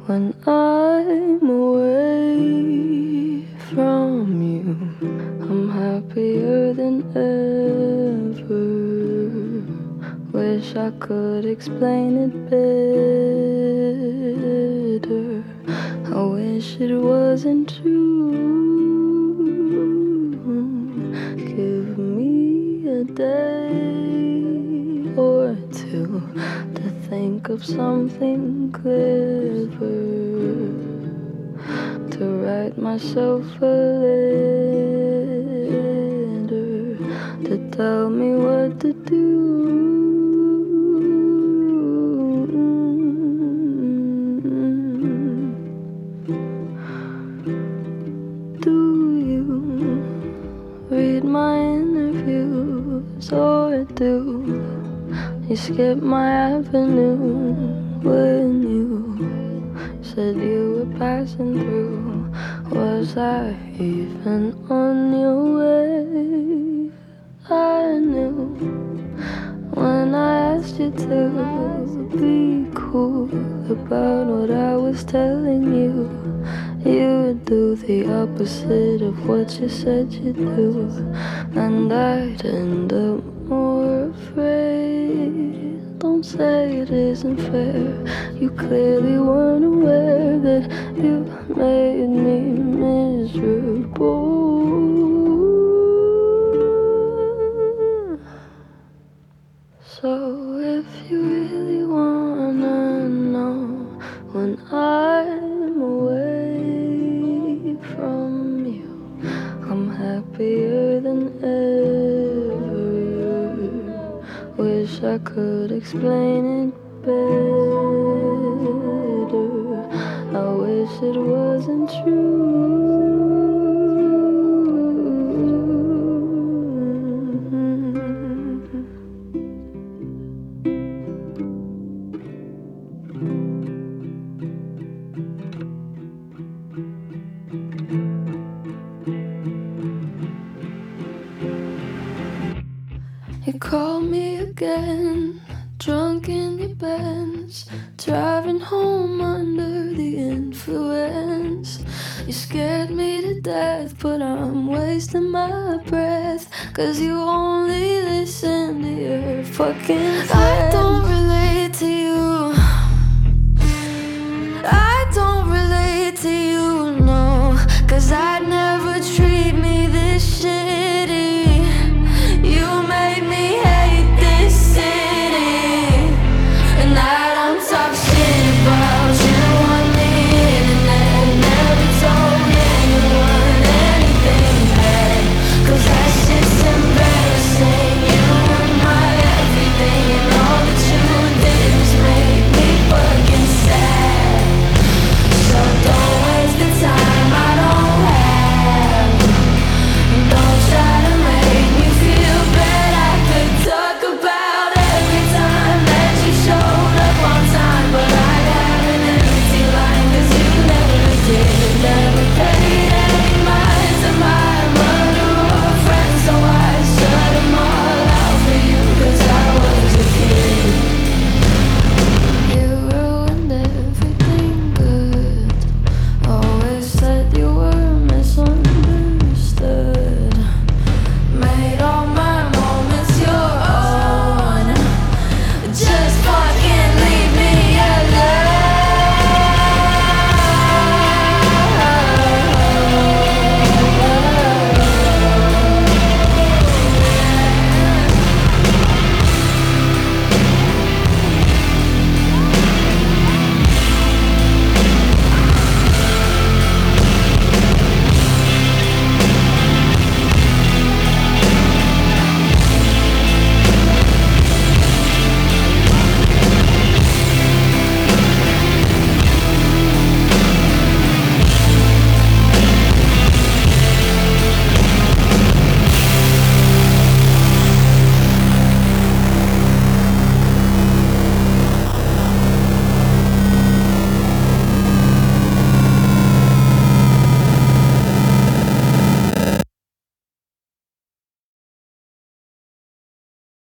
when I'm away from you. I'm happier than ever. Wish I could explain it better. I wish it wasn't true. Give me a day or two to think of something clever, to write myself a letter, to tell me what to do. Do you read my interviews, or do you skip my avenue when you said you were passing through? Was I even on your way? I knew when I asked you to be cool about what I was telling you, you would do the opposite of what you said you'd do, and I'd end up more afraid. Don't say it isn't fair. You clearly weren't aware that you made me miserable. So if you really wanna know when I'm away from you, I'm happier than ever. Wish I could explain it better. I wish it wasn't true. You called me again, drunk in your Benz, driving home under the influence. You scared me to death, but I'm wasting my breath, 'cause you only listen to your fucking friends. I don't really